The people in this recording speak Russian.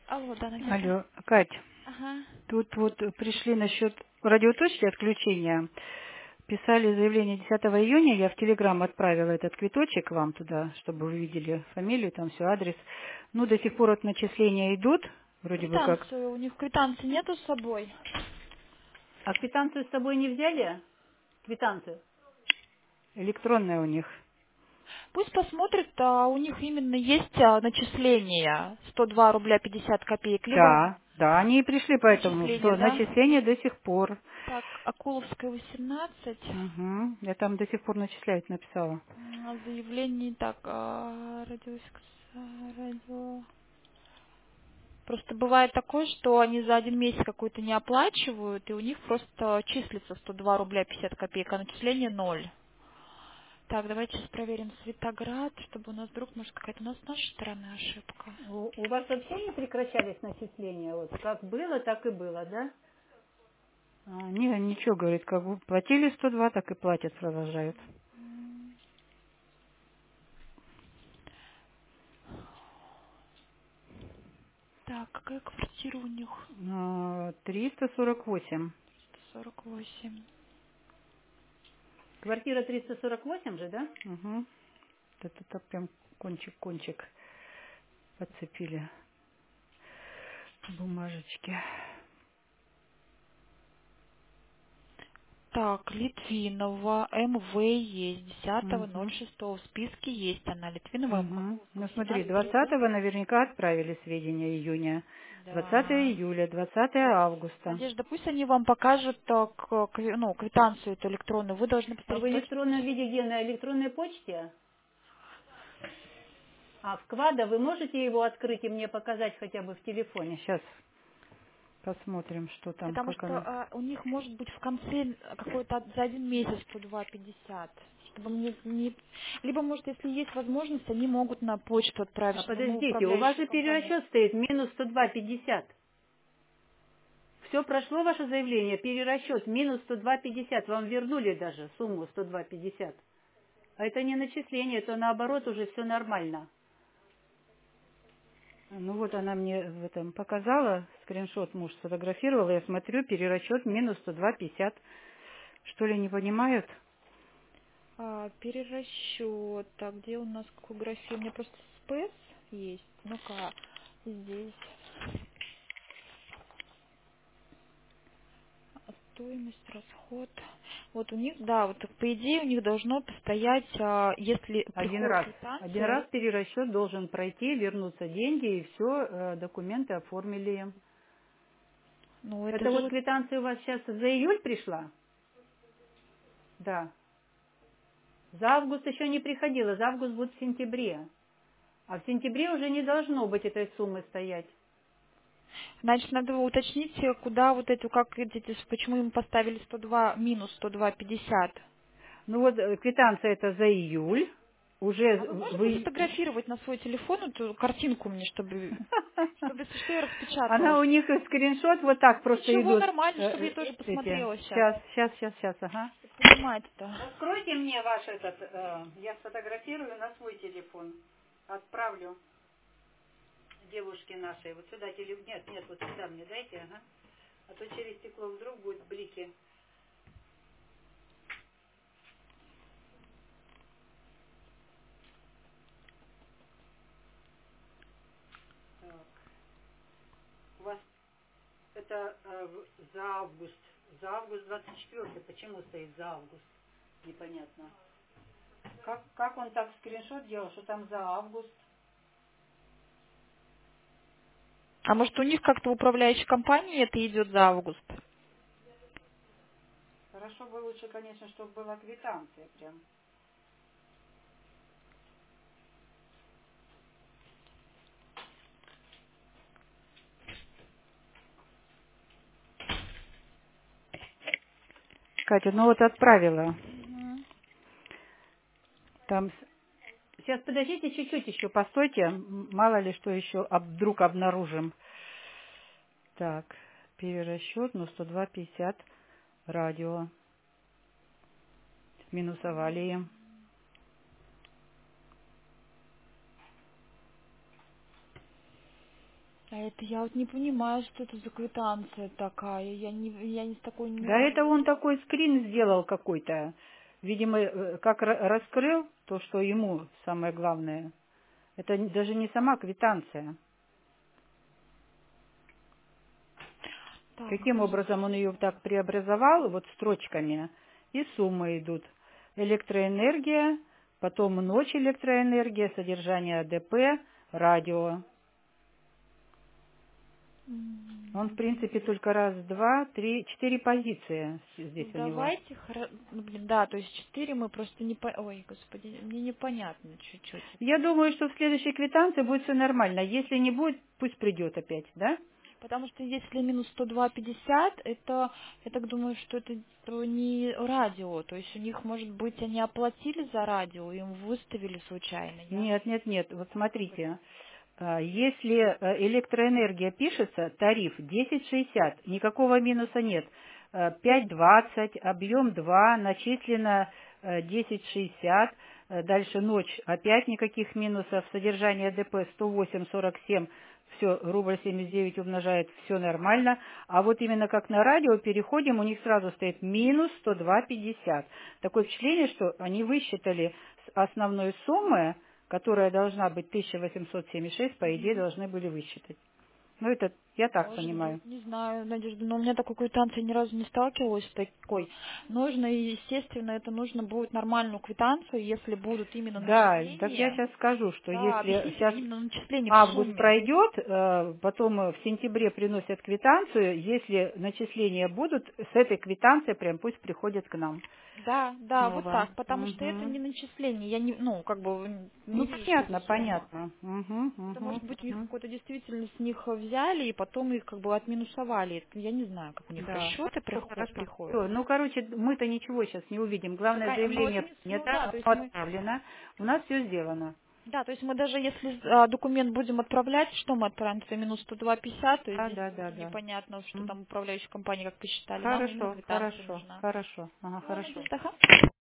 Алло, да, наверное. Алло, Кать, Ага. тут вот пришли насчет радиоточки отключения. Писали заявление 10 июня, я в Телеграм отправила этот квиточек вам туда, чтобы вы видели фамилию, там все, адрес. Ну, до сих пор вот начисления идут, вроде бы как. Квитанцию, у них квитанции нету с собой. А квитанцию с собой не взяли? Квитанцию? Электронная у них. Пусть посмотрит, у них именно есть начисление 102 рубля 50 копеек, либо Да, да, они и пришли поэтому, начисление, что да? начисление до сих пор. Так, Акуловская 18. Угу. Я там до сих пор начисляют, написала. Заявление, так, радио. Просто бывает такое, что они за один месяц какой-то не оплачивают, и у них просто числится 102 рубля 50 копеек, а начисление 0. Так, давайте сейчас проверим Светоград, чтобы у нас вдруг, может, какая-то у нас с нашей стороны ошибка. У вас вообще не прекращались начисления? Вот как было, так и было, да? Не, ничего, говорит, как бы платили 102, так и платят, продолжают. Так, какая квартира у них? 348. 148. Квартира 348 же, да? Угу. Это так прям кончик-кончик подцепили бумажечки. Так, Литвинова, МВ есть, Угу. 10.06 в списке есть она, Литвинова, Угу. Акуловская, Ну смотри, 18 рядом. 20-го наверняка отправили сведения июня. 20 Да. июля, 20 августа. Надежда, пусть они вам покажут квитанцию эту электронную. Вы должны А посмотреть в электронном точность. виде где? На электронной почте? А вклада вы можете его открыть и мне показать хотя бы в телефоне? Сейчас посмотрим, что там, Потому как что оно. у них может быть в конце какой-то за один месяц по 2,50. Чтобы мне не... Либо, может, если есть возможность, они могут на почту отправить, А чтобы мы подождите, у вас управляющую же компанию. перерасчет стоит минус 102,50. Все прошло ваше заявление, перерасчет минус 102,50. Вам вернули даже сумму 102,50. А это не начисление, это наоборот уже все нормально. Ну вот она мне в этом показала, скриншот муж сфотографировал, я смотрю, перерасчет минус 102,50. Что ли не понимают? Перерасчет. А где у нас какой график? У меня просто спэс есть. Ну-ка, здесь. Стоимость, расход. Вот у них, да, вот по идее у них должно постоять, если Один приходит раз. Один квитанция, раз перерасчет должен пройти, вернуться деньги, и все, документы оформили. ну это Это же вот вот, квитанция у вас сейчас за июль пришла? Да. За август еще не приходила, за август будет в сентябре. А в сентябре уже не должно быть этой суммы стоять. значит, надо уточнить, куда вот эту, как эти, почему им поставили 102, минус 102,50. Ну вот квитанция это за июль. Уже А вы можете вы... сфотографировать на свой телефон эту картинку мне, чтобы если что, я распечатала? Она у них скриншот вот так просто Ничего, идут. нормально, чтобы я тоже Эти. посмотрела сейчас. Сейчас, ага. Понимать-то. Откройте мне ваш этот, я сфотографирую на свой телефон. Отправлю девушке нашей. Вот сюда телефон. Нет, вот сюда мне дайте, ага. А то через стекло вдруг будут блики. Так. У вас это за август. За август 24. Почему стоит за август? Непонятно. Как он так скриншот делал, что там за август? А может у них как-то в управляющей компании это идет за август? Хорошо бы лучше, конечно, чтобы была квитанция прям. Катя, ну вот отправила. Мгм. Там сейчас подождите чуть-чуть еще, постойте, мало ли что еще вдруг обнаружим. Так, перерасчет, ну 102,50 радио. Минусовали им. А это я вот не понимаю, что это за квитанция такая. Я не с такой ни Да разу это он ничего. такой скрин сделал какой-то. Видимо, как раскрыл то, что ему самое главное. Это даже не сама квитанция. Так, Каким образом он ее так преобразовал, вот строчками, и суммы идут. Электроэнергия, потом ночь электроэнергия, содержание АДП, радио. Он, в принципе, только раз, два, три, 4 позиции ну здесь у него. давайте, ну, блин, да, то есть 4 мы просто не ой, господи, мне непонятно чуть-чуть. Я думаю, что в следующей квитанции будет все нормально. Если не будет, пусть придет опять, да? Потому что если минус 102,50, это, я так думаю, что это не радио, то есть у них, может быть, они оплатили за радио, им выставили случайно, я... Нет, нет, нет. Вот смотрите. Если электроэнергия пишется, тариф 10,60, никакого минуса нет. 5,20, объем 2, начислено 10,60, дальше ночь, опять никаких минусов, содержание ДП 108,47, все, рубль 79 умножает, все нормально. А вот именно как на радио переходим, у них сразу стоит минус 102,50. Такое впечатление, что они высчитали с основной суммы, которая должна быть 1876, по идее, Мгм. должны были высчитать. Ну, это я так Может понимаю. быть, не знаю, Надежда, но у меня такой квитанции ни разу не сталкивалась с такой. Нужно, естественно, это нужно будет нормальную квитанцию, если будут именно Да, так я начисления. сейчас скажу, что Да, если объясните сейчас мне именно начисление в август сумме. пройдет, потом в сентябре приносят квитанцию, если начисления будут, с этой квитанцией прям пусть приходят к нам Да, да, вот снова. так, потому что это Мгм. не начисление. Я не, ну, как бы не Ну, вижу, что это понятно, сумма. понятно. Мгм, Это мгм, может быть у них мгм. какой-то действительно с них взяли и потом их как бы отминусовали. Это я не знаю, как у них Да, расчеты все хорошо. приходят. Всё, ну, короче, мы-то ничего сейчас не увидим. Главное, Ну, заявление ну да, принято, то есть оно мы отправлено. У нас все сделано. да, то есть мы даже если документ будем отправлять, что мы отправим? Это минус 102,50, то есть Да, здесь да, да, да. непонятно, что М. там управляющая компания как посчитали. Нам именно Хорошо, квитанция хорошо, нужна. хорошо. Ага, Всё, хорошо. Надежда, ага.